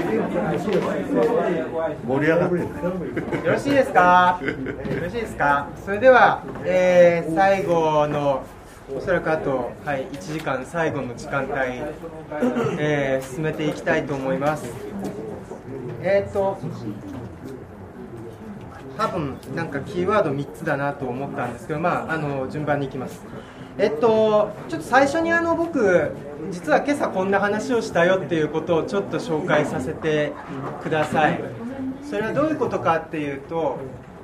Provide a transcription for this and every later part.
盛り上がってる。 よろしいですか？よろしいですか？それでは、最後のおそらくあと、1時間最後の時間帯、進めていきたいと思います。多分なんかキーワード3つだなと思ったんですけど、順番にいきます。ちょっと最初に僕実は今朝こんな話をしたよっていうことをちょっと紹介させてください。それはどういうことかっていうと、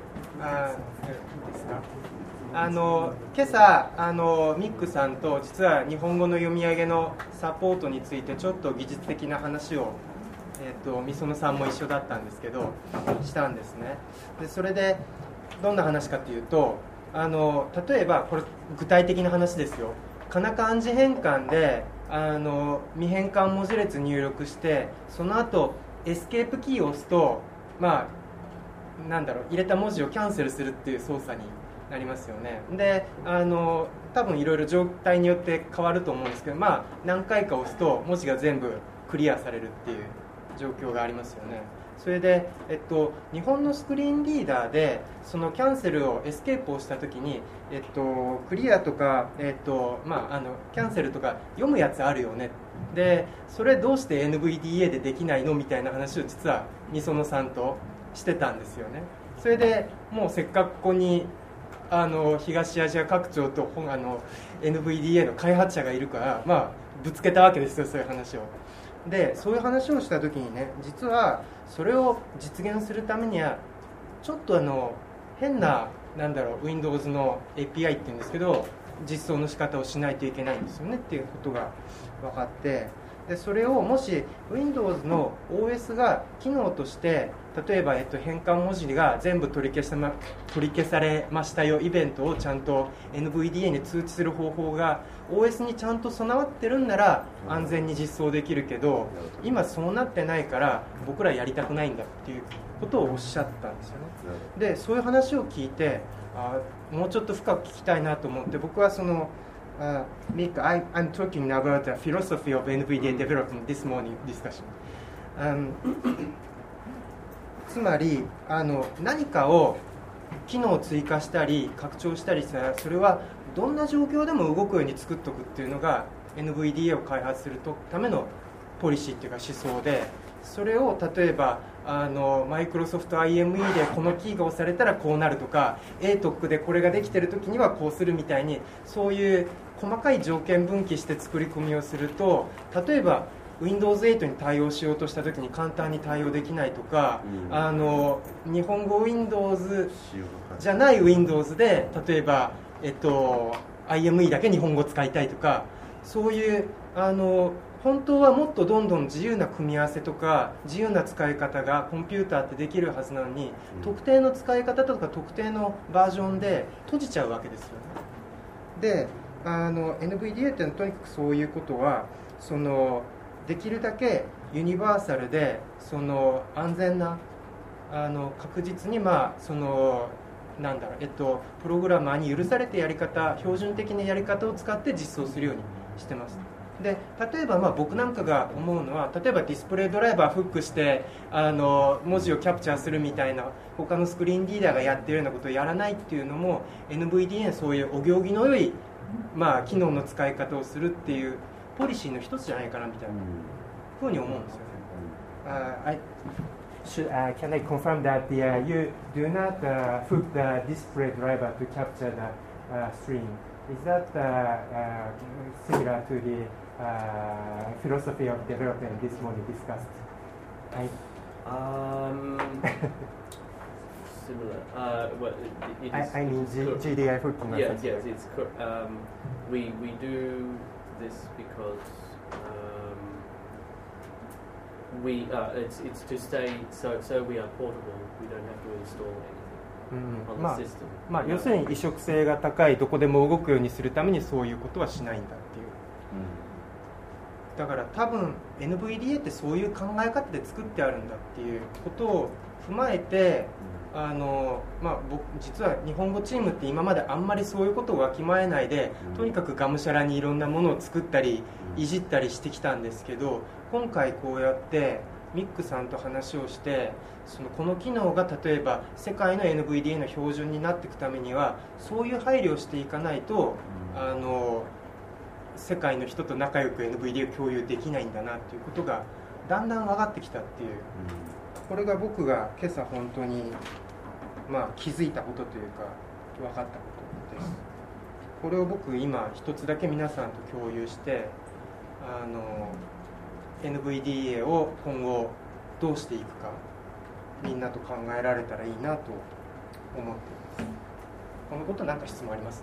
今朝ミックさんと実は日本語の読み上げのサポートについてちょっと技術的な話をみそのさんも一緒だったんですけどしたんですね。でそれでどんな話かっていうと、例えばこれ具体的な話ですよ。かな漢字変換で未変換文字列入力して、その後エスケープキーを押すと入れた文字をキャンセルするっていう操作になりますよね。で多分いろいろ状態によって変わると思うんですけど、何回か押すと文字が全部クリアされるっていう状況がありますよね。それで、日本のスクリーンリーダーでそのキャンセルをエスケープをしたときに、クリアとか、キャンセルとか読むやつあるよね。でそれどうして NVDA でできないのみたいな話を実はみそのさんとしてたんですよね。それでもうせっかくここに東アジア拡張とNVDA の開発者がいるから、ぶつけたわけですよ、そういう話を。でそういう話をした時にね、実はそれを実現するためにはちょっと変なWindows の API っていうんですけど、実装の仕方をしないといけないんですよねっていうことが分かって、でそれをもし Windows の OS が機能として例えば、変換文字が全部取り消されましたよイベントをちゃんと NVDA に通知する方法が OS にちゃんと備わってるんなら安全に実装できるけど、今そうなってないから僕らやりたくないんだっていうことをおっしゃったんですよね。でそういう話を聞いてもうちょっと深く聞きたいなと思って、僕はMick, I'm talking about the philosophy of NVDA development this morning discussion. つまり何かを機能を追加したり拡張したりしたら、それはどんな状況でも動くように作っておくっていうのが NVDA を開発するためのポリシーっていうか思想で、それを例えばマイクロソフト IME でこのキーが押されたらこうなるとか ATOC でこれができてる時にはこうするみたいに、そういう細かい条件分岐して作り込みをすると、例えば Windows 8に対応しようとした時に簡単に対応できないとか、日本語 Windows じゃない Windows で例えば、IME だけ日本語使いたいとか、そういう本当はもっとどんどん自由な組み合わせとか自由な使い方がコンピューターってできるはずなのに、特定の使い方とか特定のバージョンで閉じちゃうわけですよね。でNVDA ってとにかくそういうことはできるだけユニバーサルで安全な確実にプログラマーに許されたやり方、標準的なやり方を使って実装するようにしてます。で例えば僕なんかが思うのは、例えばディスプレイドライバーフックして文字をキャプチャーするみたいな他のスクリーンリーダーがやってるようなことをやらないっていうのも NVDA のそういうお行儀の良い機能の使い方をするっていうポリシーの一つじゃないかなみたいなふうに思うんですよね。Can I confirm that you do not hook the display driver to capture the stream? Is that similar to the philosophy of development this morning discussed? Similar. I mean GDI hooking. Yes, it's we do this because it's to stay so we are portable. We don't have to install anything on the system. 要するに移植性が高い、どこでも動くようにするためにそういうことはしないんだっていう。だから多分 NVDA ってそういう考え方で作ってあるんだっていうことを踏まえて、僕実は日本語チームって今まであんまりそういうことをわきまえないで、とにかくがむしゃらにいろんなものを作ったりいじったりしてきたんですけど、今回こうやってミックさんと話をして、この機能が例えば世界の NVDA の標準になっていくためにはそういう配慮をしていかないと、世界の人と仲良く NVDA を共有できないんだなっていうことがだんだん分かってきたっていう、これが僕が今朝本当に、気づいたことというか分かったことです。これを僕今一つだけ皆さんと共有して、NVDA を今後どうしていくかみんなと考えられたらいいなと思っています。このこと何か質問あります？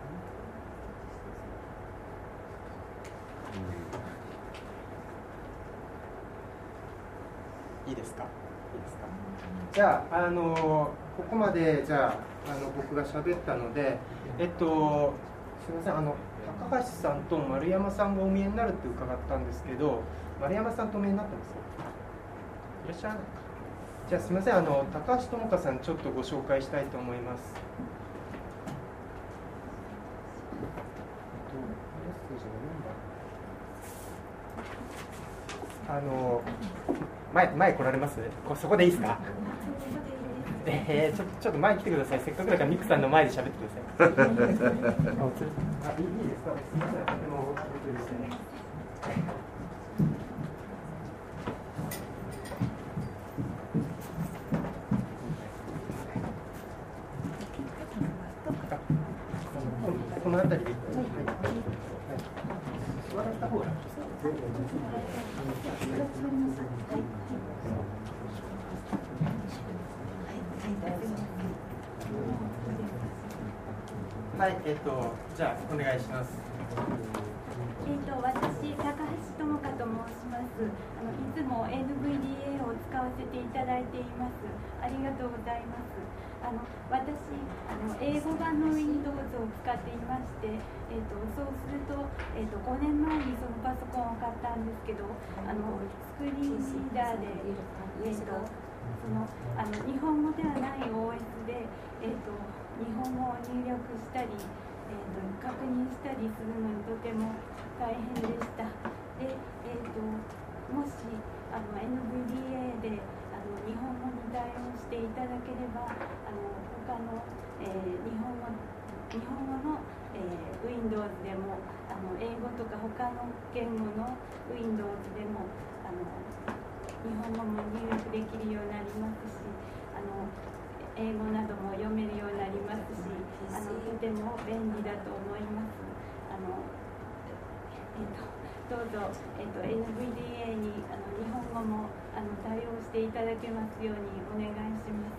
いいですか？じゃあ、ここまでじゃあ、僕が喋ったので、すみません、高橋さんと丸山さんがお見えになるって伺ったんですけど、丸山さんとお見えになってます？いらっしゃらないか。じゃあすみません、高橋智香さんちょっとご紹介したいと思います。前来られます？そこでいいですか？ちょっと前来てください。せっかくだからミックさんの前で喋ってください。いいですか？すみません。この辺りで座られた方が楽ですか？はい、じゃあお願いします。 私、高橋智香と申します。いつも NVDA を使わせていただいています。ありがとうございます。私、英語版の Windows を使っていまして、そうすると、5年前にそのパソコンを買ったんですけど、スクリーンリーダーで、日本語ではない OS で、日本語を入力したり、確認したりするのにとても大変でした。で、もしNVDA で日本語に対応していただければ、他の、日本語の、Windows でも英語とか他の言語の Windows でも日本語も入力できるようになりますし、英語なども読めるようになりますし、とても便利だと思います。どうぞ、NVDA に日本語も対応していただけますようにお願いします。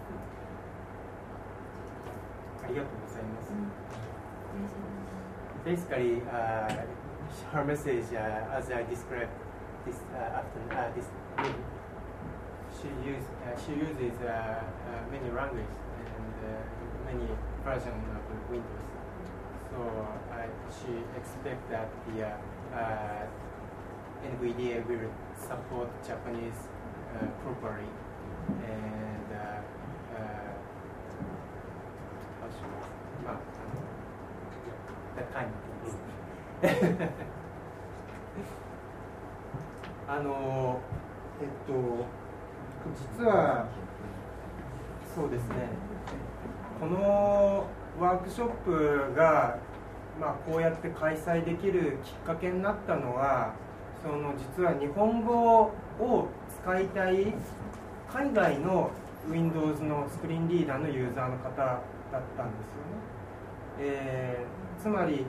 ありがとうございます。Basically, her message, as I described this after this meeting, she uses many languages and many versions of Windows. So she expects that the NVDA will support Japanese properly, and that kind of things. 実はそうですね、このワークショップが、こうやって開催できるきっかけになったのは、実は日本語を使いたい海外の Windows のスクリーンリーダーのユーザーの方だったんですよね。つまり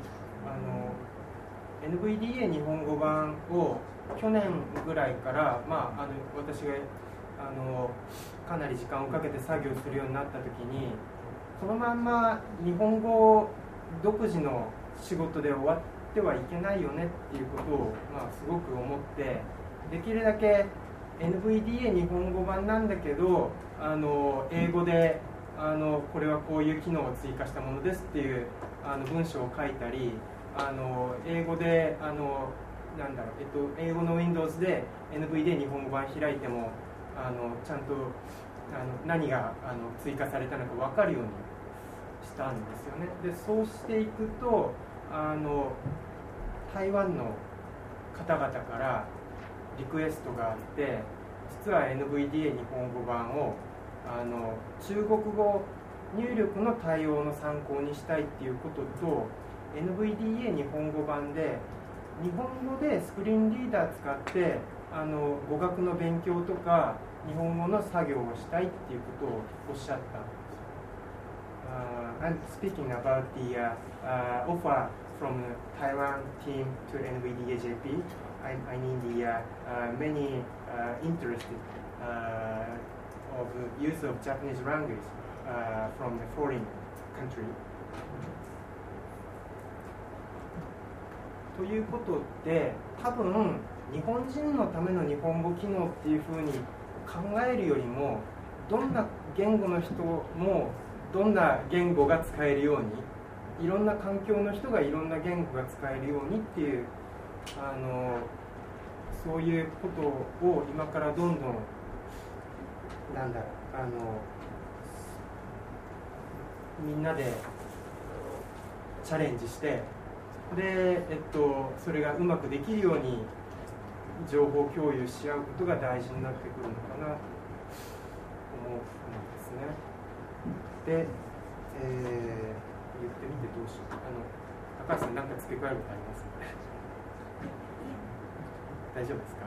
NVDA 日本語版を去年ぐらいから、私がかなり時間をかけて作業するようになった時に、このまんま日本語独自の仕事で終わってはいけないよねっていうことを、すごく思って、できるだけ NVDA 日本語版なんだけど英語でこれはこういう機能を追加したものですっていう文章を書いたり、英語で英語の Windows で NVDA 日本語版開いてもちゃんと何が追加されたのか分かるようにしたんですよね。でそうしていくと台湾の方々からリクエストがあって、 実は NVDA 日本語版を中国語入力の対応の参考にしたいっていうことと NVDA 日本語版で日本語でスクリーンリーダー使って語学の勉強とか日本語の作業をしたいっていうことをおっしゃった。I'm speaking about the offer from the Taiwan team to NVDA JP. I mean the many interested of use of Japanese language from the foreign country. ということで、多分日本人のための日本語機能っていうふうに考えるよりも、どんな言語の人もどんな言語が使えるように、いろんな環境の人がいろんな言語が使えるようにっていうそういうことを今からどんどんみんなでチャレンジして、で、それがうまくできるように情報共有し合うことが大事になってくるのかなと思うんですね。で、言ってみてどうしよう。高橋さん、何か付け加えることありますか？大丈夫ですか？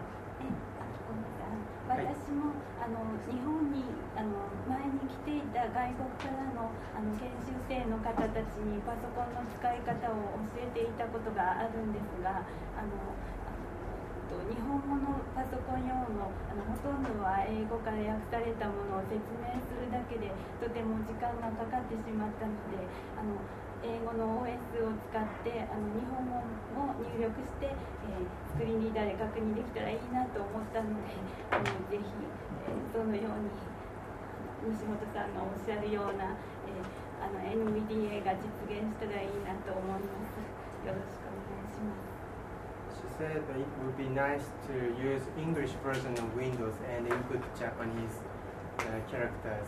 私も日本に前に来ていた外国からの研修生の方たちにパソコンの使い方を教えていたことがあるんですが、日本語のパソコン用のほとんどは英語から訳されたものを説明するだけでとても時間がかかってしまったので、英語の OS を使って日本語も入力して、スクリーンリーダーで確認できたらいいなと思ったので、ぜひ、そのように西本さんがおっしゃるような、NVDA が実現したらいいなと思います。よろしくお願いします。 She said that it would be nice to use English version of Windows and input Japanese characters.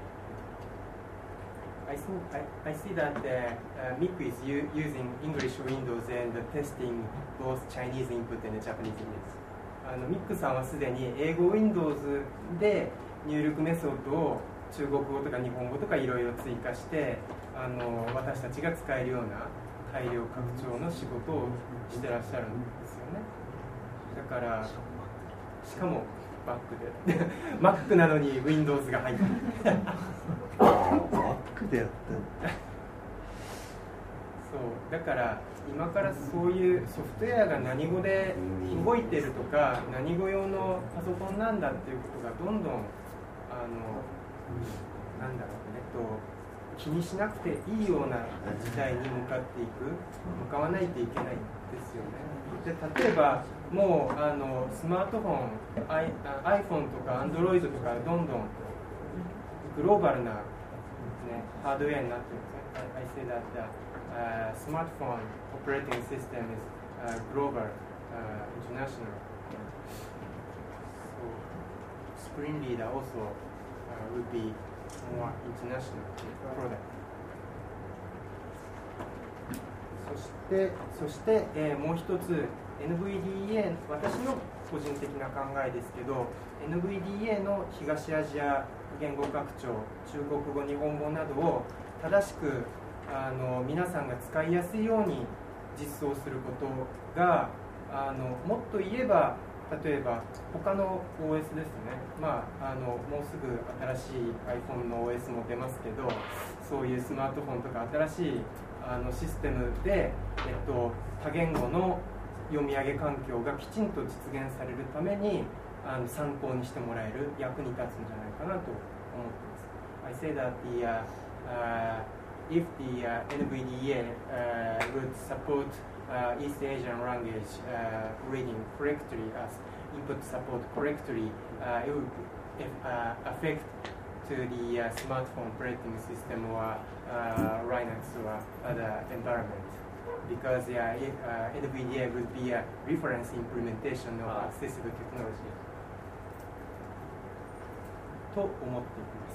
I see that MIC is using English Windows and testing both Chinese input and Japanese input. MIC さんはすでに英語 Windows で入力メソッドを中国語とか日本語とかいろいろ追加して私たちが使えるような大量拡張の仕事をしてらっしゃるんですよね。だからしかもバックでMac なのに Windows が入ってる Mac でやってるそうだから今からそういうソフトウェアが何語で動いてるとか何語用のパソコンなんだっていうことがどんどん気にしなくていいような時代に向かわないといけないんですよね。で例えばもうスマートフォン、iPhone とか Android とかどんどんグローバルな、ハードウェアになってるんですね。I say that the smartphone operating system is global, international. So screen reader also would be more international product. そして、もう一つ NVDA 私の個人的な考えですけど NVDA の東アジア言語拡張中国語日本語などを正しく皆さんが使いやすいように実装することがもっと言えば例えば他の OS ですね、もうすぐ新しい iPhone の OS も出ますけどそういうスマートフォンとか新しいシステムで、多言語の読み上げ環境がきちんと実現されるために参考にしてもらえる役に立つんじゃないかなと思っています。I say that if the NVDA would support East Asian language reading correctly as input support correctly, it would affect to the smartphone operating system or Linux or other environment because NVDA would be a reference implementation of accessible technology と思っています。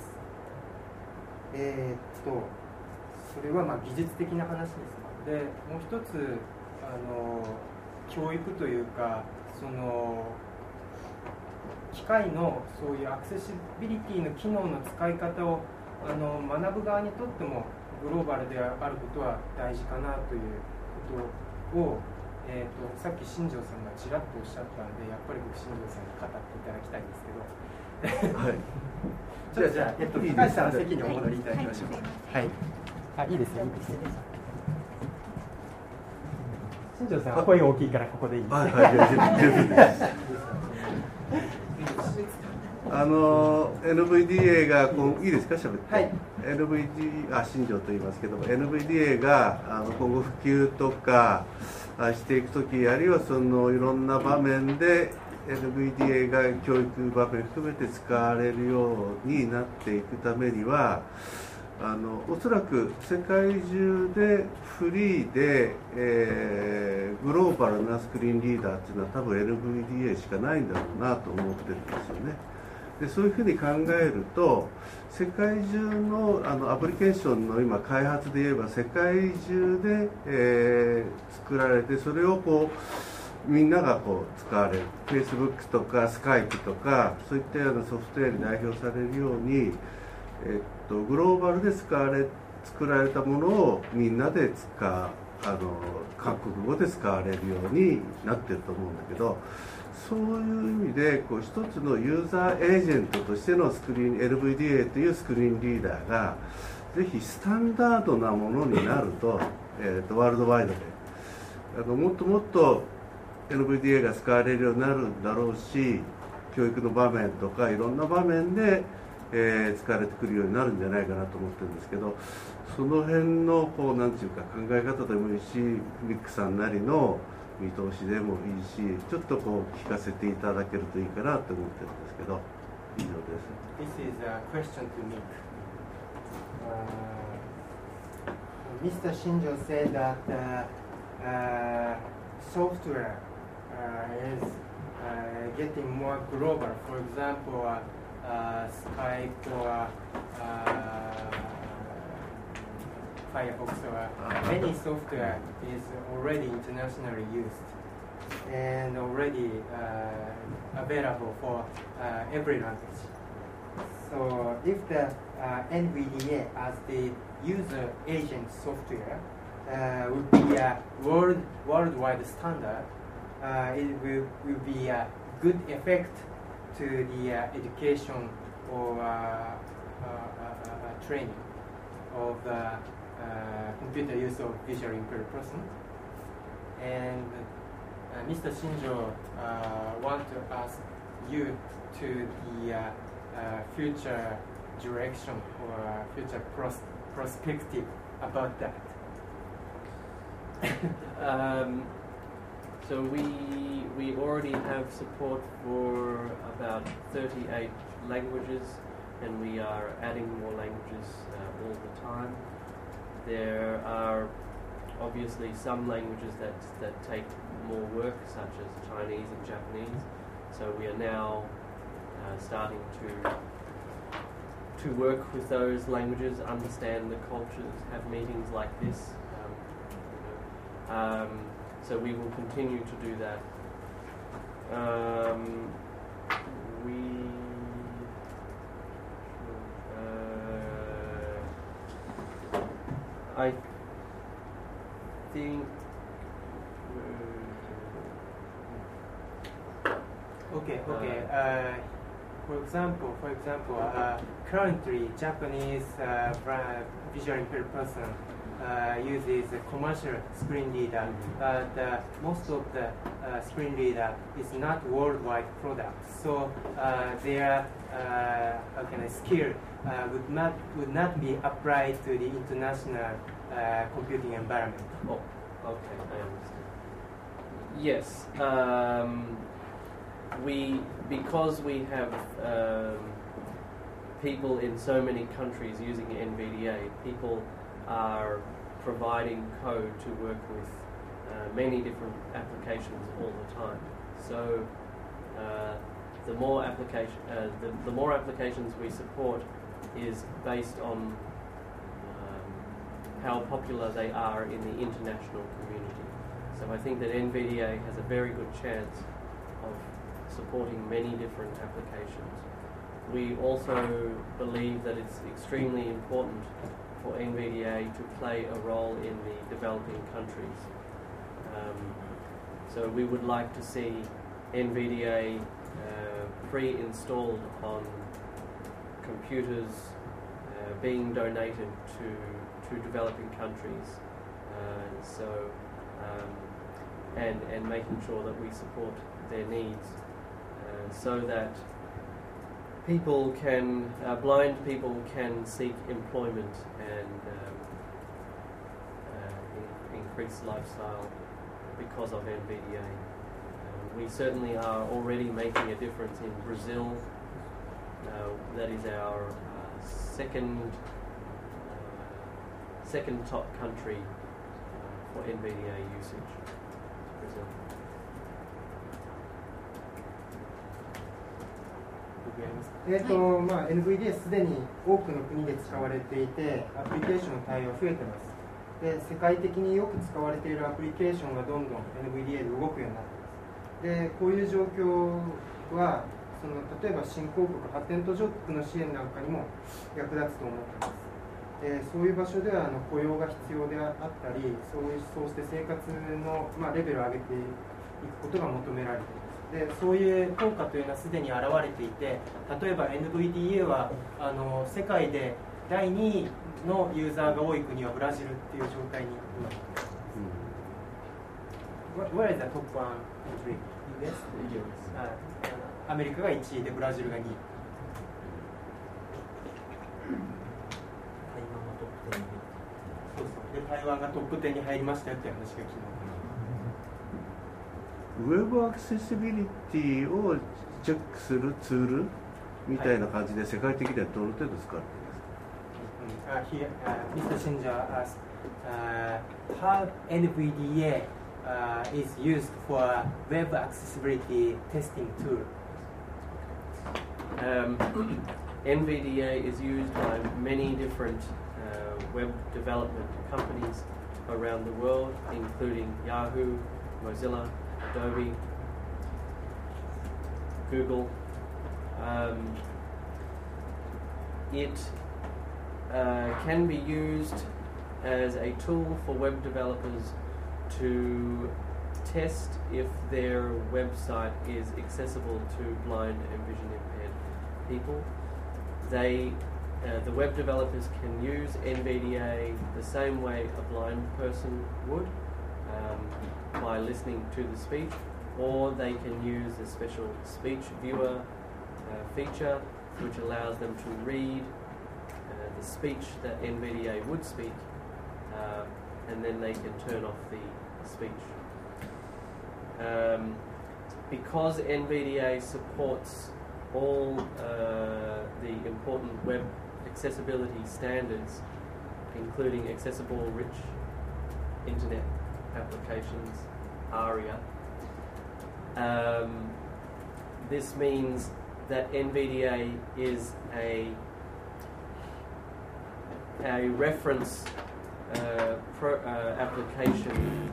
それは技術的な話です。で、もう一つ教育というかその機械のそういうアクセシビリティの機能の使い方を学ぶ側にとってもグローバルであることは大事かなということを、さっき新庄さんがちらっとおっしゃったので、やっぱり僕新庄さんに語っていただきたいんですけど、はい、じゃあ、高橋さんの席にお戻りいただきましょう。はい。あ、いいですよ、いいですよ。新庄さんは声大きいからここでいいです。はいはい、十分です。 NVDA がいいですか、喋って。 はい。 新庄と言いますけども、NVDA が今後普及とかしていくとき、あるいはそのいろんな場面で NVDA が教育場面含めて使われるようになっていくためには、おそらく世界中でフリーで、グローバルなスクリーンリーダーっていうのは多分 NVDA しかないんだろうなと思ってるんですよね。でそういうふうに考えると、世界中のアプリケーションの今開発で言えば世界中で、作られて、それをみんなが使われる Facebook とか Skype とかそういったようなソフトウェアに代表されるように、グローバルで作られたものをみんなで韓国語で使われるようになってると思うんだけど、そういう意味で一つのユーザーエージェントとしてのNVDA というスクリーンリーダーがぜひスタンダードなものになると、ワールドワイドでもっともっと NVDA が使われるようになるんだろうし、教育の場面とかいろんな場面で使われてくるようになるんじゃないかなと思ってるんですけど、その辺のなんていうか考え方でもいいし、ミックさんなりの見通しでもいいし、ちょっと聞かせていただけるといいかなと思ってるんですけど、以上です。 This is a question to Mick. Mr. Shinjo said that software is getting more global. For example, Skype or Firefox or many software is already internationally used and already available for every language. So if the NVDA as the user agent software would be a worldwide standard, it will be a good effect to the education or training of the computer use of visually impaired person. And Mr. Shinjo want to ask you to the future direction or future perspective about that. So we already have support for about 38 languages, and we are adding more languages all the time. There are obviously some languages that take more work, such as Chinese and Japanese. So we are now starting to work with those languages, understand the cultures, have meetings like this. So we will continue to do that. I think. Okay. For example, currently Japanese visually impaired person uses a commercial screen reader, but most of the screen reader is not worldwide product. So their skill would not be applied to the international computing environment. Oh, okay, I understand. Yes, because we have people in so many countries using NVDA, people are providing code to work with many different applications all the time. So the more applications we support is based on how popular they are in the international community. So I think that NVDA has a very good chance of supporting many different applications. We also believe that it's extremely important for NVDA to play a role in the developing countries. So we would like to see NVDA pre-installed on computers being donated to developing countries. And making sure that we support their needs so that people can, blind people can seek employment and increase lifestyle because of NVDA. We certainly are already making a difference in Brazil. That is our second top country for NVDA usage. Brazil. NVDA すでに多くの国で使われていて、アプリケーションの対応が増えています。で、世界的によく使われているアプリケーションがどんどん NVDA で動くようになっています。で、こういう状況は例えば新興国発展途上国の支援なんかにも役立つと思っています。そういう場所では雇用が必要であったり、そうして生活の、レベルを上げていくことが求められています。で、そういう効果というのはすでに現れていて、例えば NVDA は世界で第2位のユーザーが多い国はブラジルっていう状態に今なっています。Where is the top one country? US? アメリカが1位でブラジルが2位。台湾がトップ10に入りましたよっていう話が昨日。 ウェブアクセシビリティをチェックするツールみたいな感じで世界的にはどの程度使われていますか？ Mr. Shinja asked how NVDA is used for web accessibility testing tool. NVDA is used by many different web development companies around the world, including Yahoo, Mozilla, Adobe, Google. It can be used as a tool for web developers to test if their website is accessible to blind and vision impaired people. The web developers can use NVDA the same way a blind person would, by listening to the speech, or they can use a special speech viewer feature which allows them to read the speech that NVDA would speak, and then they can turn off the speech. Because NVDA supports all the important web accessibility standards, including accessible rich internet applications, ARIA. This means that NVDA is a reference application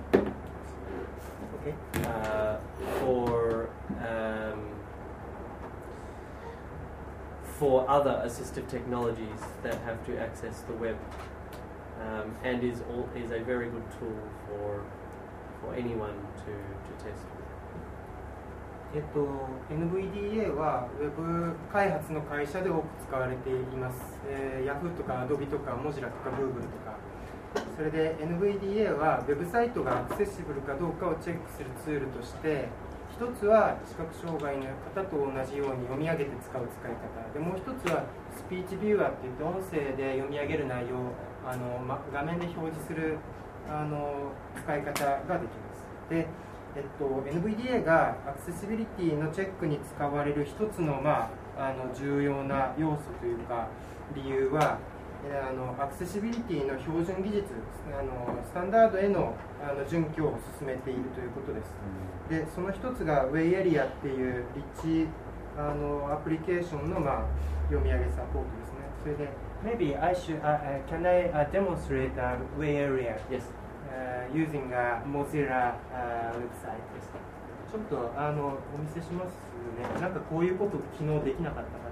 for other assistive technologies that have to access the web, and is a very good tool for anyone to test. NVDA は Web 開発の会社で多く使われています。Yahoo とか Adobe とか Mozilla とか Google とか。それで NVDA は Web サイトがアクセシブルかどうかをチェックするツールとして、一つは視覚障害の方と同じように読み上げて使う使い方で、もう一つはスピーチビューアーっていって音声で読み上げる内容を画面で表示する使い方ができます。でNVDA がアクセシビリティのチェックに使われる一つの、重要な要素というか理由は、アクセシビリティの標準技術、スタンダードへの準拠を進めているということです。で、その一つが WayArea っていう立地アプリケーションの、読み上げサポートですね。それで Maybe I should can I demonstrate WayArea? Yes. Using a Mozilla website. ちょっとお見せしますね。なんかこういうこと昨日できなかったから。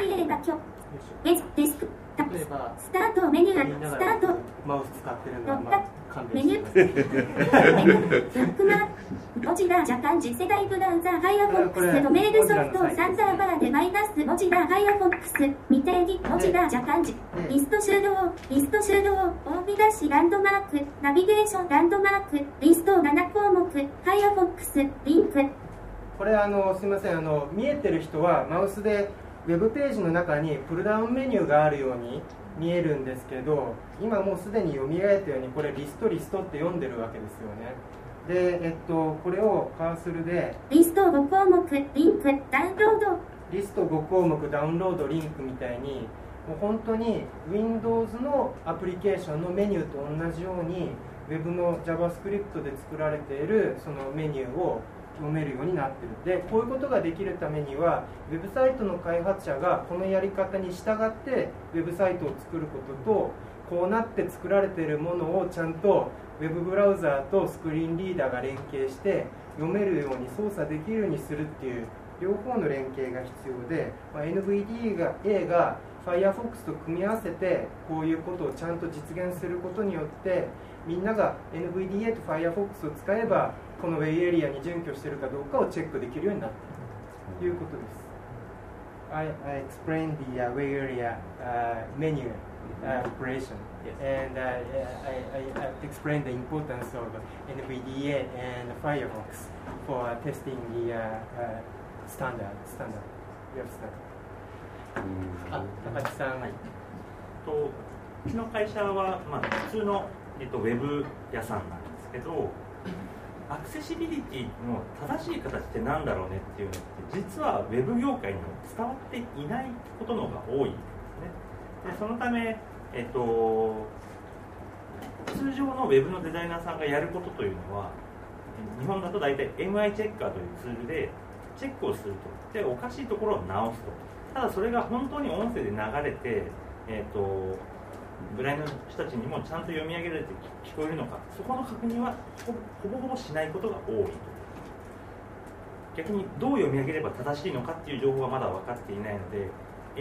例えば今日デスクトップ例えばスタートメニュースタートマウス使ってるのはまあ勘メニ弁してュください。 ーメニューロックマ文字が若干次世代ブラウザー Firefox ドメールソフトサンダーバーでマイナス文字が Firefox 未定に文字が若干リスト終了大見出しランドマークナビゲーションランドマークリスト7項目 Firefox リンク。 これすみません、見えてる人はマウスでウェブページの中にプルダウンメニューがあるように見えるんですけど、今もうすでに読み上げたようにこれリストって読んでるわけですよね。で、これをカーソルでリスト5項目リンクダウンロードリスト5項目ダウンロードリンクみたいにもう本当に Windows のアプリケーションのメニューと同じように Web の JavaScript で作られているそのメニューを読めるようになっている。でこういうことができるためにはウェブサイトの開発者がこのやり方に従ってウェブサイトを作ることと、こうなって作られているものをちゃんとウェブブラウザーとスクリーンリーダーが連携して読めるように操作できるようにするっていう両方の連携が必要で、NVDA が Firefox と組み合わせてこういうことをちゃんと実現することによってみんなが NVDA と Firefox を使えばこの Way エリアに準拠しているかどうかをチェックできるようになっているということです。I explained the Way area menu operation, Yes. and I explained the importance of NVDA and Firefox for testing the standard. You understand? 高木さん、 うちの会社は、普通の、ウェブ屋さんなんですけど、アクセシビリティの正しい形って何だろうねっていうのって実はウェブ業界にも伝わっていないことの方が多いんですね。でそのため、通常のウェブのデザイナーさんがやることというのは日本だと大体 MI チェッカーというツールでチェックをすると、でおかしいところを直すと。ただそれが本当に音声で流れて、ブラインドの人たちにもちゃんと読み上げられて聞こえるのか、そこの確認はほぼほぼしないことが多い。逆にどう読み上げれば正しいのかっていう情報はまだ分かっていないので、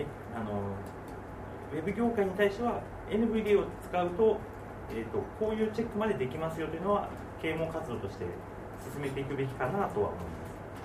ウェブ業界に対しては NVDA を使うと、こういうチェックまでできますよというのは啓蒙活動として進めていくべきかなとは思います。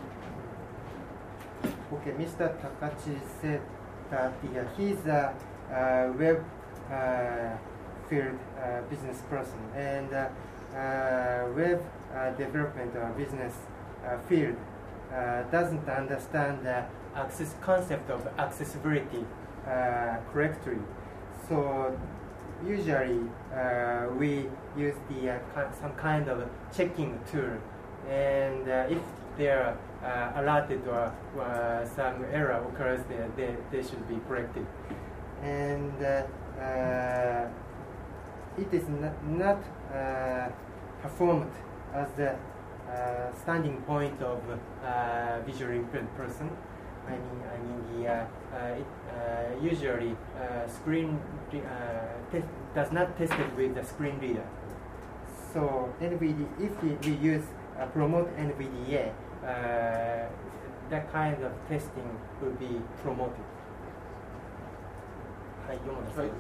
Okay, Mr. Takachi said that he's a web field business person, and web development business field doesn't understand the concept of accessibility correctly. So usually we use some kind of checking tool, and if they're alerted or some error occurs there, they should be corrected. And it is not performed as the standing point of visually impaired person. Usually screen does not test it with the screen reader. So NVDA, if we use promote NVDA, that kind of testing will be promoted. はい、山田さん。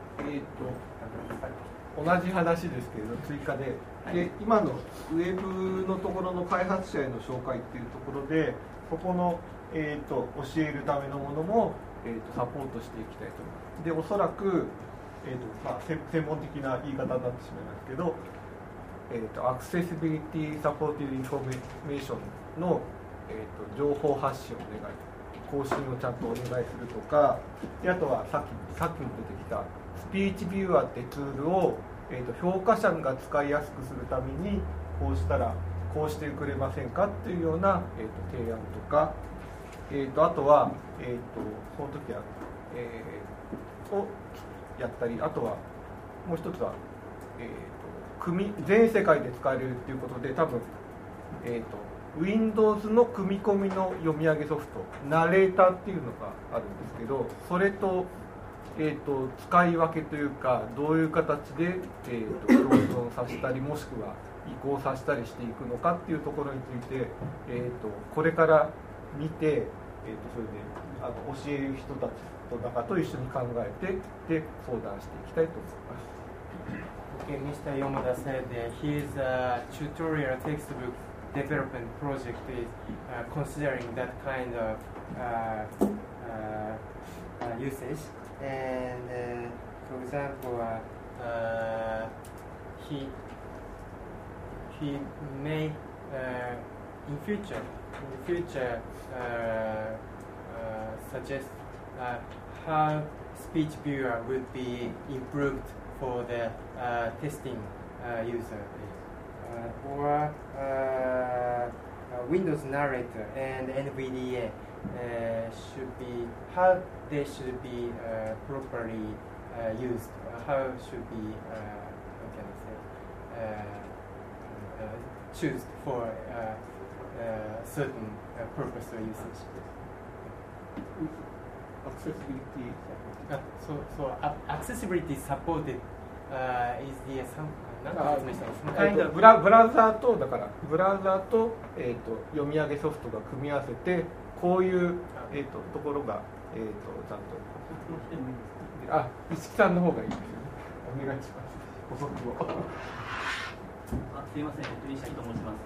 同じ話ですけれど追加で、今のウェブのところの開発者への紹介っていうところでここの、教えるためのものも、サポートしていきたいと思います。でおそらく、専門的な言い方になってしまいますけど、アクセシビリティサポーティブインフォメーションの、情報発信をお願い、更新をちゃんとお願いするとか、であとはさっきも出てきたスピーチビューアーってツールを、評価者が使いやすくするためにこうしたらこうしてくれませんかっていうような、提案とか、あとは、その時は、をやったり、あとはもう一つは、全世界で使えるっていうことで多分、Windows の組み込みの読み上げソフトナレーターっていうのがあるんですけど、それと、使い分けというかどういう形で、共存させたりもしくは移行させたりしていくのかっていうところについて、これから見て、それで教える人たちと中と一緒に考えてで相談していきたいと思います。 Okay, Mr. Yomoda said that his tutorial textbook development project is considering that kind of usage, and for example, he may in future suggest how speech viewer would be improved for the testing user, or Windows Narrator and NVDA should be how they should be properly used. How should be how can I say choose for certain purpose or usage. Accessibility. So accessibility supported is the some kind of ブラウザーとだからブラウザーと読み上げソフトが組み合わせてこういうところがちゃんと石木さんの方がいいですよね。お願いします。補足を。 すいません、石木と申します。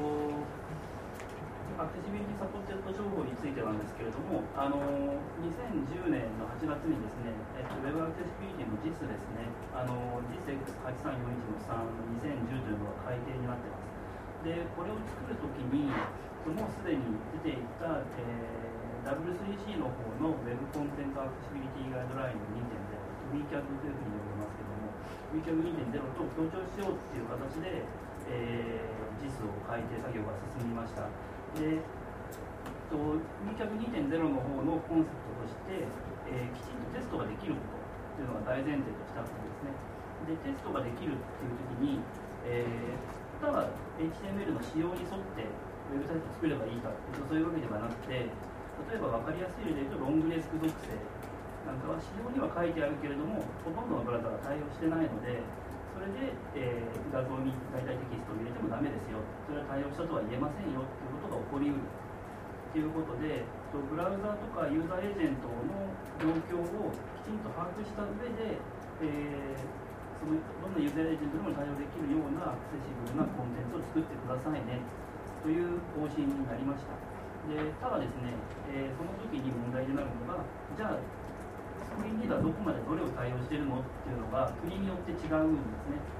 アクセシビリティサポーテッド情報についてなんですけれども、2010年の8月にですね、Web アクセシビリティの JIS ですね、JIS-X8341の3の2010というのが改定になっています。で、これを作るときに、もうすでに出ていた、W3C の方の Web コンテンツアクセシビリティガイドラインの 2.0、WCAG というふうに呼びますけれども、WCAG 2.0 と強調しようという形で、JIS を改定作業が進みました。で、WCAG 2.0 の方のコンセプトとして、きちんとテストができることというのが大前提としてあったんですね。で、テストができるっていうときに、ただ HTML の仕様に沿ってウェブサイトを作ればいいかというとそういうわけではなくて、例えば分かりやすい例で言うとロングレスク属性なんかは仕様には書いてあるけれどもほとんどのブラウザが対応してないので、それで、画像に代替テキストを入れてもダメですよ、それは対応したとは言えませんよということが起こりうるということで、ブラウザとかユーザーエージェントの状況をきちんと把握した上で、そのどんなユーザーエージェントでも対応できるようなアクセシブルなコンテンツを作ってくださいねという方針になりました。で、ただですね、その時に問題になるのが、じゃあスクリーンリーダーどこまでどれを対応しているのっていうのが国によって違うんですね。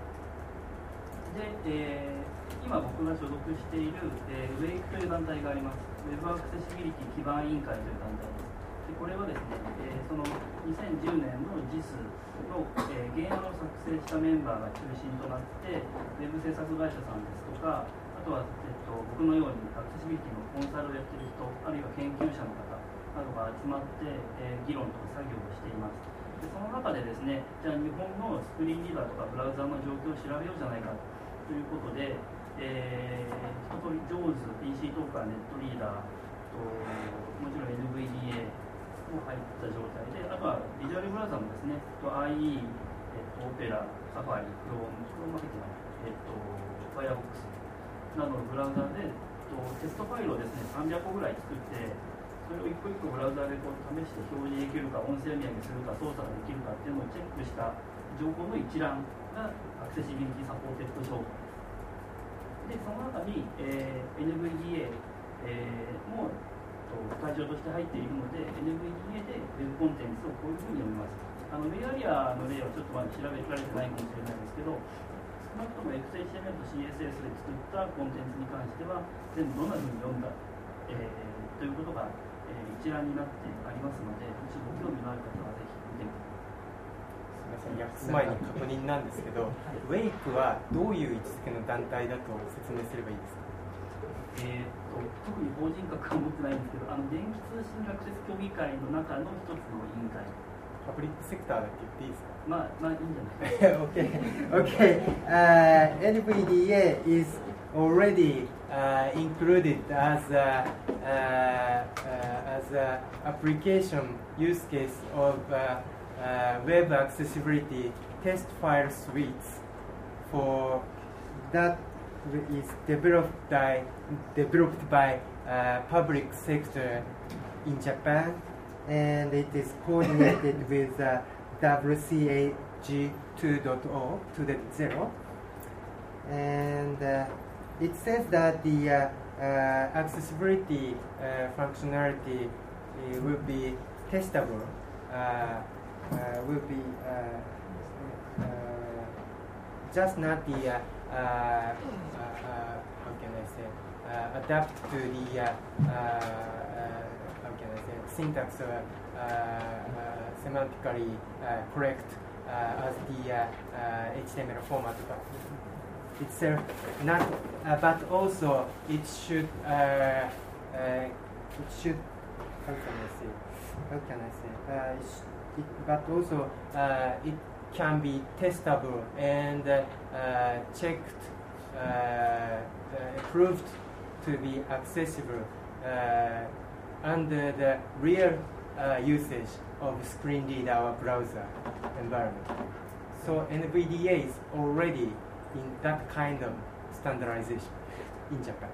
で、今僕が所属している、WAKE という団体があります。Web アクセシビリティ基盤委員会という団体です。でこれはですね、その2010年の JIS の、原案を作成したメンバーが中心となって、ウェブ制作会社さんですとか、あとは、僕のようにアクセシビリティのコンサルをやっている人、あるいは研究者の方などが集まって、議論とか作業をしています。でその中でですね、じゃあ日本のスクリーンリーダーとかブラウザーの状況を調べようじゃないかということで、一通り JAWS、PC トーカー、ネットリーダーと、もちろん NVDA も入った状態で、あとはビジュアルブラウザもですね、IE、オペラ、サファリ、クローム、負けてない、Firefox などのブラウザで、テストファイルをですね、300個ぐらい作って、それを一個一個ブラウザでこう試して表示できるか、音声読み上げするか、操作ができるかっていうのをチェックした情報の一覧がアクセシビリティサポーテッド情報で、その中に、NVDA、も対象として入っているので、NVDA で Web コンテンツをこういうふうに読みます。メガリアの例はちょっとまだ調べられてないかもしれないですけど、少なくとも XHTML と CSS で作ったコンテンツに関しては、全部どんなふうに読んだ、ということが、一覧になってありますので、もしご興味のある方はぜひ見てみてください。 すみません、訳す前に確認なんですけど、WAKE はどういう位置づけの団体だと説明すればいいですか？ 特に法人格は持ってないんですけど、電気通信学説協議会の中の一つの委員会。 パブリックセクターだって言っていいですか？ まあいいんじゃないですか。 Okay. NVDA is already included as a application use case of web accessibility test file suites for that is developed by public sector in Japan, and it is coordinated with WCAG 2.0, and it says that the accessibility functionality will be testable, will be just not the how can I say adapt to the how can I say syntax semantically correct as the HTML format itself, not, but also it should how can I say but also it can be testable and checked, proved to be accessible under the real usage of screen reader or browser environment. So NVDA is already in that kind of standardization in Japan.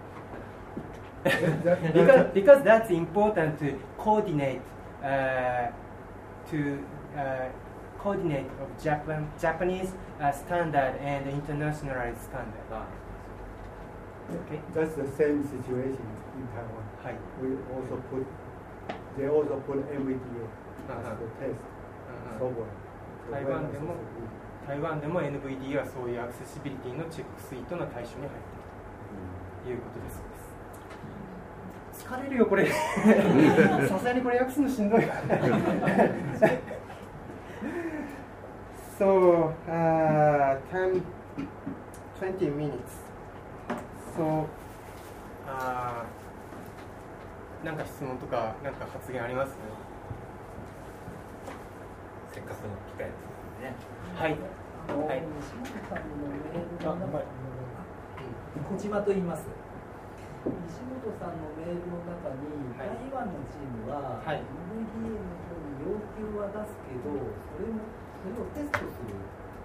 because that's important to coordinate of Japanese standard and internationalized standard. Okay. That's the same situation in Taiwan. Hi. They also put NVDA as the test software. 台湾でも NVDA はそういうアクセシビリティのチェックスイートの対象に入っているということです。疲れるよこれ。さすがにこれ訳すのしんどい。So, 10, 20 minutes. So, なんか質問とかなんか発言あります？ せっかくの機会ですね。 はい。 西本さんのメールの中に、小島と言います。西本さんのメールの中に、台湾のチームは、NVDA の方に要求は出すけど、それをテストする、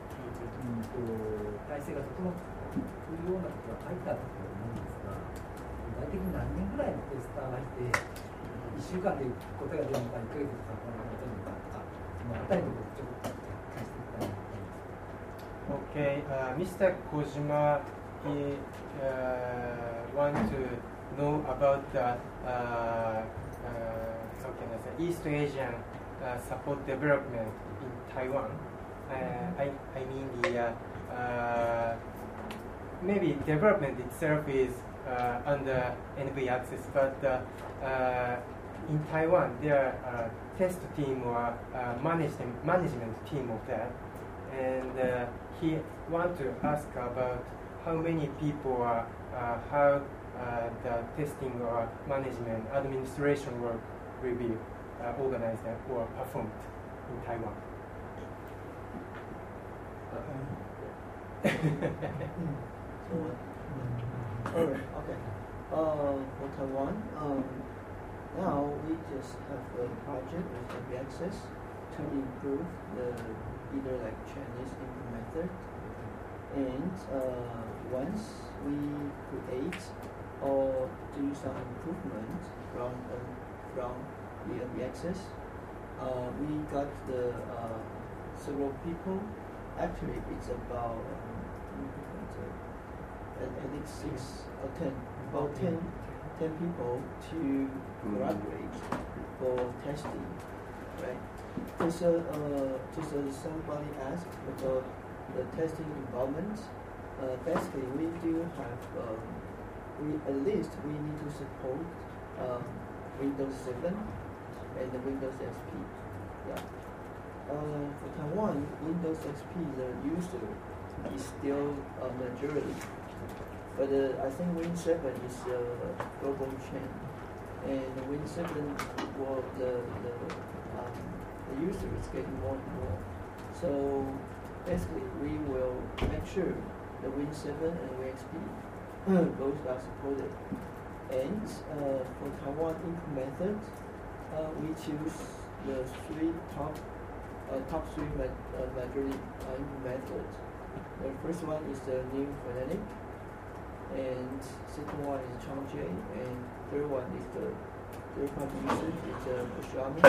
体制が整っているというようなことが書いてあったと思うんですが、具体的に何人ぐらいのテスターがいて、1週間で答えが出るのか、1ヶ月で答えが出るのかとか、そのあたりのことをちょっと聞かせていただきたい。 Okay, Mr. Kojima, he wants to know about the how can I say East Asian support development in Taiwan. I mean the maybe development itself is under NV Access, but in Taiwan there are a test team or management team of that, and he wants to ask about how many people are how the testing or management administration work will be organized or performed in Taiwan. Okay. For Taiwan, now we just have a project with NV Access to improve either like Chinese input method, and once we create or do some improvement from the NV Access, we got the several people. Actually, it's about I think 6 or 10, about 10 people to collaborate for testing, right? So somebody asked about the testing environment. Basically, we do have at least we need to support Windows 7 and the Windows XP. Yeah. For Taiwan, Windows XP, the user is still a majority, but I think Win 7 is a global chain, and Win 7 well, the user is getting more and more. So basically, we will make sure the Win 7 and Win XP both are supported. And for Taiwan input method, we choose the top 3 majority input methods The first one is the new phonetic, and second one is Changje, and third one is the third-party usage, it's Bushami.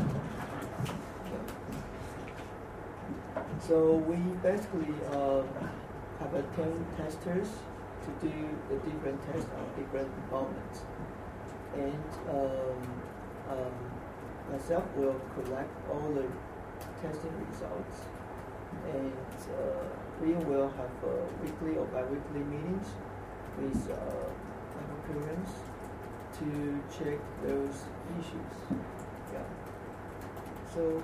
So we basically have 10 testers to do the different tests on different components, and myself will collect all the testing results, and we will have weekly or bi-weekly meetings with parents to check those issues. Yeah. So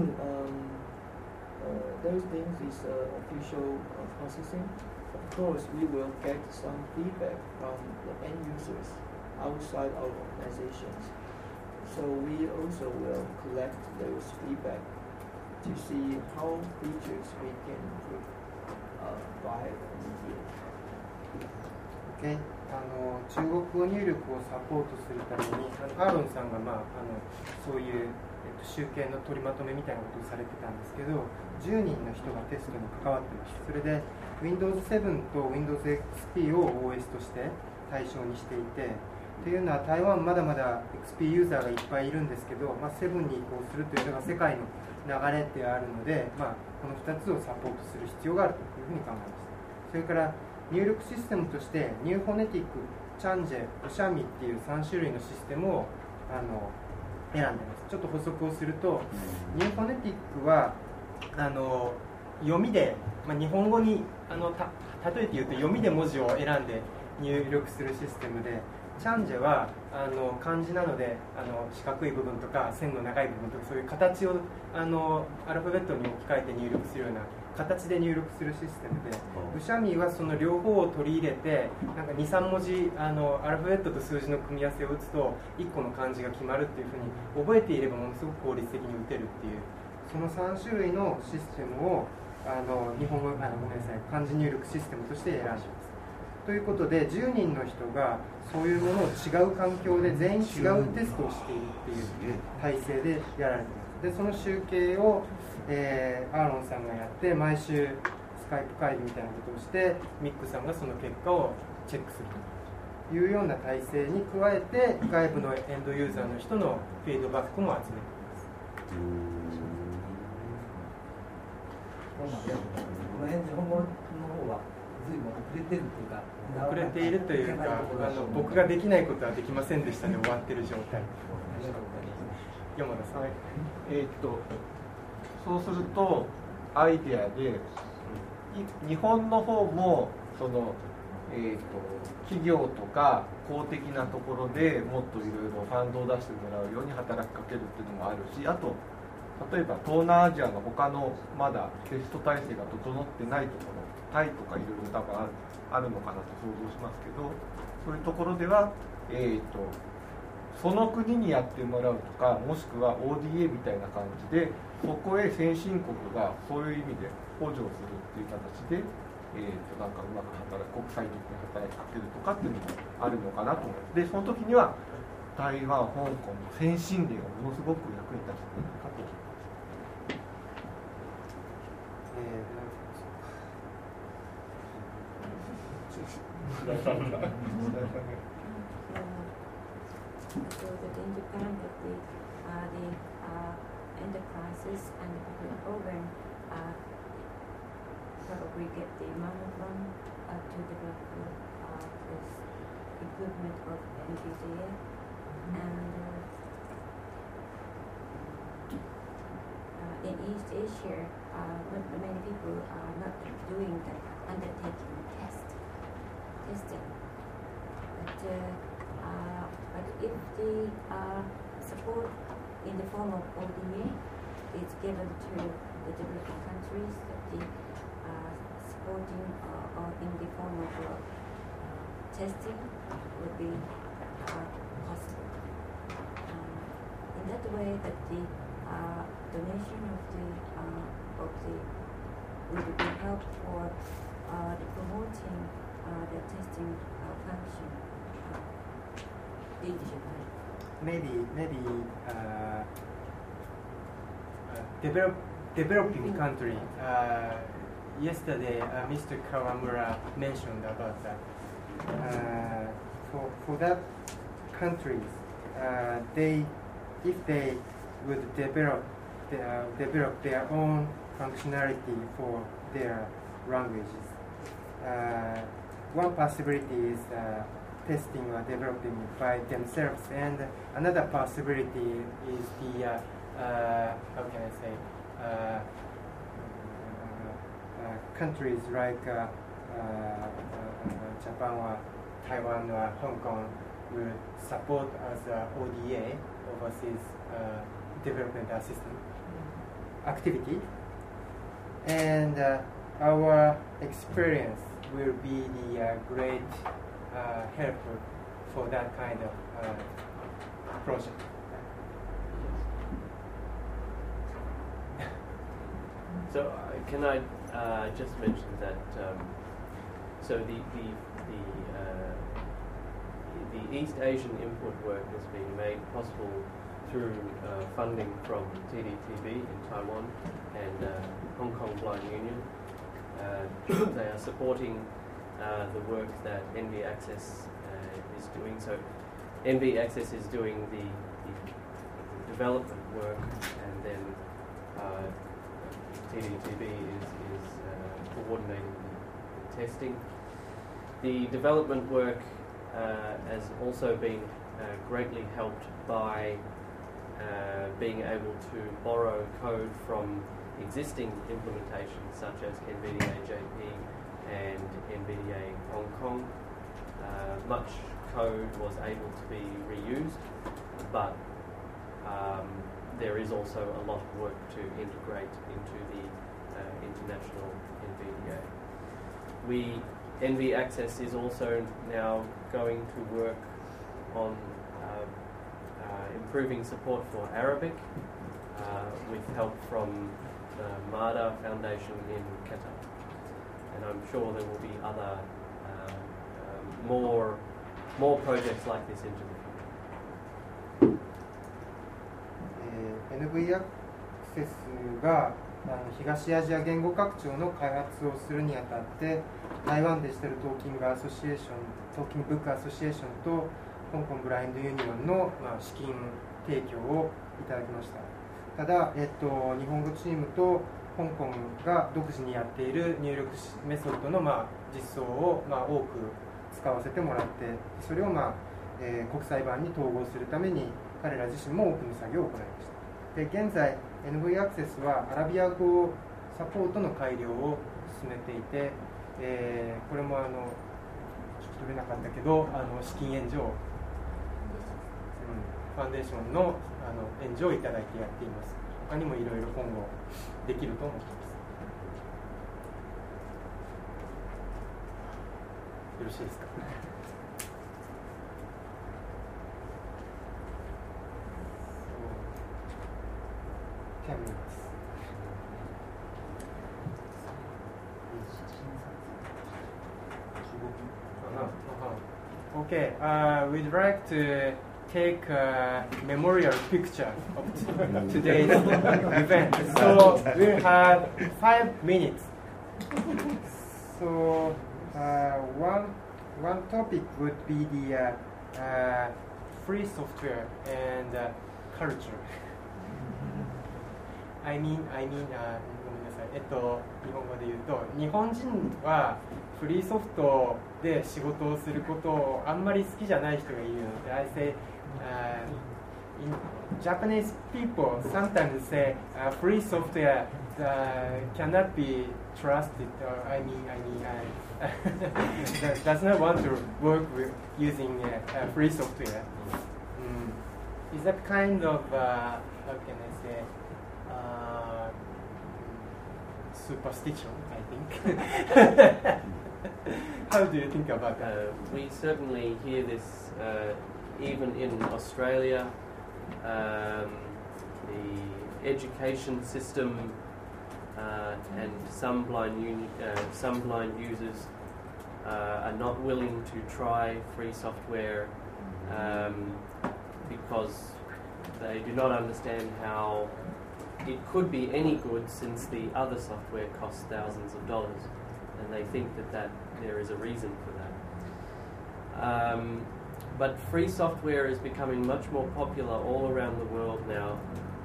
those things is official processing. Of course, we will get some feedback from the end users outside our organizations. So we also will collect those feedback to see how features we can improve by NVIDIA. Okay. 中国語入力をサポートするためにアーロンさんが、そういう、集計の取りまとめみたいなことをされてたんですけど、10人の人がテストに関わってます。それで Windows 7と Windows XP を OS として対象にしていて、というのは台湾まだまだ XP ユーザーがいっぱいいるんですけど、7に移行するというのが世界の流れであるので、この2つをサポートする必要があるというふうに考えます。それから入力システムとしてニューフォネティック、チャンジェ、オシャミっていう3種類のシステムを選んでます。ちょっと補足をすると、ニューフォネティックは読みで、日本語に例えて言うと読みで文字を選んで入力するシステムで、チャンジェは漢字なので四角い部分とか線の長い部分とかそういう形をアルファベットに置き換えて入力するような形で入力するシステムで、ウシャミはその両方を取り入れてなんか 2,3 文字アルファベットと数字の組み合わせを打つと1個の漢字が決まるっていうふうに覚えていればものすごく効率的に打てるっていう、その3種類のシステムを日本語ごめんなさい、漢字入力システムとして選んでます。ということで10人の人がそういうものを違う環境で全員違うテストをしているっていう体制でやられています。でその集計を、アーロンさんがやって毎週スカイプ会議みたいなことをしてミックさんがその結果をチェックするというような体制に加えて外部のエンドユーザーの人のフィードバックも集めています。 この辺日本語の方は随分遅れてるというか、 遅れているというか、僕ができないことはできませんでしたね、終わってる状態。山田さん。 そうするとアイデアで日本の方もその、企業とか公的なところでもっといろいろファンドを出してもらうように働きかけるっていうのもあるし、あと例えば東南アジアの他のまだテスト体制が整ってないところ、タイとかいろいろ多分あるのかなと想像しますけど、そういうところでは、その国にやってもらうとか、もしくは ODA みたいな感じでそこへ先進国がそういう意味で補助をするっていう形で、なんかうまく国際的に働きかけるとかっていうのもあるのかなと思います。でその時には台湾、香港の先進例がものすごく役に立つんじゃないかと思います。 So that independently, the enterprises and the public organ probably get the money from to develop this improvement of NVIDIA, and in East Asia, many people are not doing the undertaking testing, but if the support in the form of ODA is given to the developing countries, that the supporting or in the form of testing would be possible. In that way, that the donation of the would be help for the promoting the testing function. Maybe developing country yesterday Mr. Kawamura mentioned about that. For that countries, if they would develop their own functionality for their languages, one possibility is testing or developing by themselves, and another possibility is the how can I say, countries like Japan or Taiwan or Hong Kong will support as ODA, overseas development assistance activity, and our experience will be the great help for that kind of project. So can I just mention that so the East Asian input work is being made possible through funding from TDTB in Taiwan and Hong Kong Blind Union. They are supporting the work that NV Access is doing. So NV Access is doing the development work, and then TDTB is coordinating the testing. The development work has also been greatly helped by being able to borrow code from existing implementations such as NVDA JP and NVDA Hong Kong. Much code was able to be reused, but there is also a lot of work to integrate into the international NVDA. NV Access is also now going to work on improving support for Arabic with help from the MADA Foundation in Qatar. And I'm sure there will be other more projects like this into the future. NV Access が東アジア言語拡張の開発をするにあたって台湾デジタルトーキングアソシエーション、トーキングブックアソシエーションと香港ブラインドユニオンの、資金提供をいただきました。ただ、日本語チームと香港が独自にやっている入力メソッドの、実装を、多く使わせてもらって、それを、国際版に統合するために彼ら自身も多くの作業を行いました。で現在 NV アクセスはアラビア語サポートの改良を進めていて、これも聞き取れなかったけど資金援助を、ファンデーションの援助をいただいてやっています。他にもいろいろ今後できると思っています。よろしいですか。10 minutes. Okay, we'd like to take a memorial picture of today's event. So we'll have 5 minutes. So one topic would be the free software and culture. I mean ごめんなさい。日本語で言うと、日本人はフリーソフトで仕事をすることをあんまり好きじゃない人がいるので、I say, in Japanese people sometimes say free software cannot be trusted. I mean, does not want to work with using free software. Is that kind of how can I say? Superstition, I think. How do you think about that? We certainly hear this even in Australia. The education system and some blind users are not willing to try free software because they do not understand how it could be any good since the other software costs thousands of dollars, and they think that there is a reason for that. But free software is becoming much more popular all around the world now.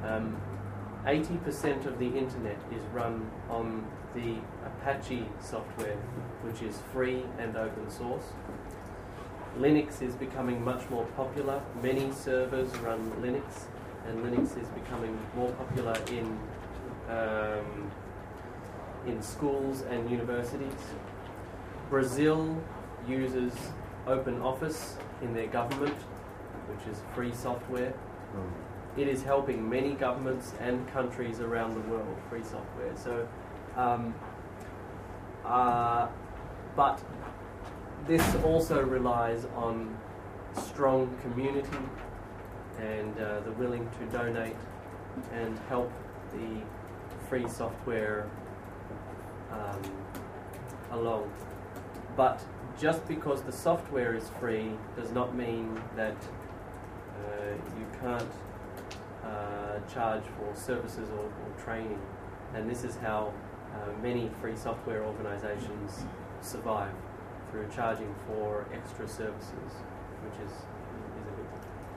80% of the internet is run on the Apache software, which is free and open source. Linux is becoming much more popular. Many servers run Linux, and Linux is becoming more popular in schools and universities. Brazil uses OpenOffice in their government, which is free software. It is helping many governments and countries around the world, free software. So, but this also relies on strong community and the willing to donate and help the free software along. But just because the software is free does not mean that you can't charge for services or training. And this is how many free software organizations survive, through charging for extra services, which is a good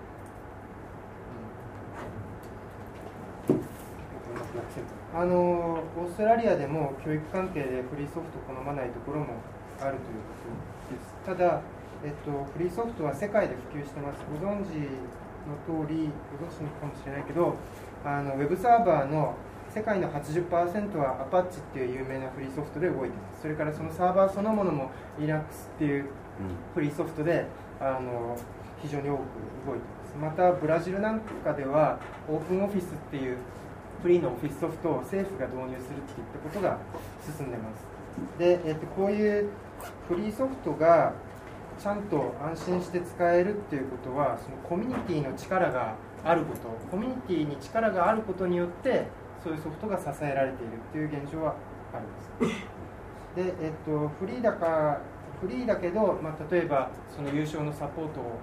thing. オーストラリアでも教育関係でフリーソフトを好まないところもあるということです。ただ、フリーソフトは世界で普及してます。ご存知の通り、ご存知のかもしれないけど、ウェブサーバーの世界の 80% は Apache っていう有名なフリーソフトで動いています。それからそのサーバーそのものも Linux っていうフリーソフトで非常に多く動いています。またブラジルなんかでは OpenOffice っていうフリーのオフィスソフトを政府が導入するっていったことが進んでます。で、こういうフリーソフトがちゃんと安心して使えるっていうことは、そのコミュニティの力があること、コミュニティに力があることによってそういうソフトが支えられているっていう現状はあります。で、フリーだけど、例えばその優勝のサポートを、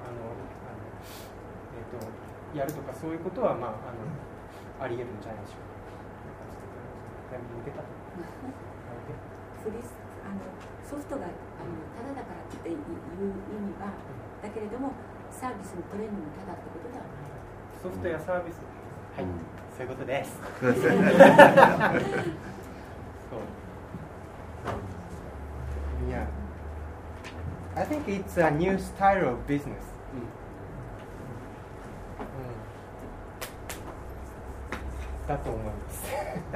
やるとかそういうことは、あり得るんじゃないでしょうか。 ソフトがタダだからっていう意味はだけれども、サービスのトレーニングタダってことではない。 ソフトやサービス、はい、そういうことです。Yeah, I think it's a new style of business. だと思います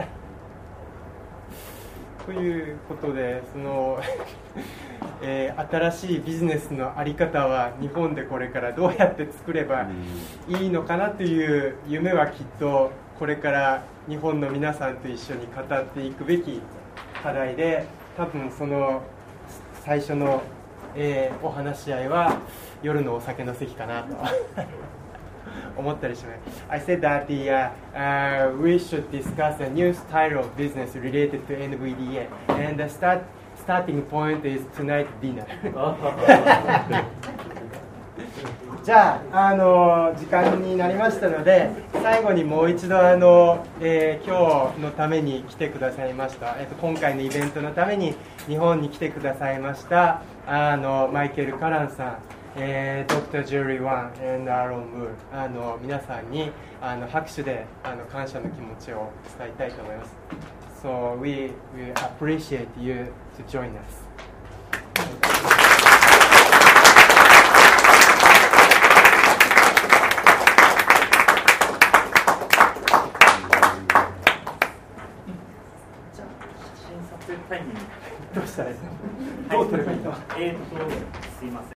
ということで、その、新しいビジネスの在り方は日本でこれからどうやって作ればいいのかなという夢はきっとこれから日本の皆さんと一緒に語っていくべき課題で、多分その最初の、お話し合いは夜のお酒の席かなと思ったりします。I said that we should discuss a new style of business related to NVDA, and the starting point is tonight dinner. じゃあ、時間になりましたので、最後にもう一度今日のために来てくださいました、今回のイベントのために日本に来てくださいましたマイケル・カランさん、Dr. Jerry Wang and Aaron Moore、皆さんに拍手で感謝の気持ちを伝えたいと思います。So we appreciate you to join us. タイミングどうしたらいいの？どう取ればいいの？ すいません。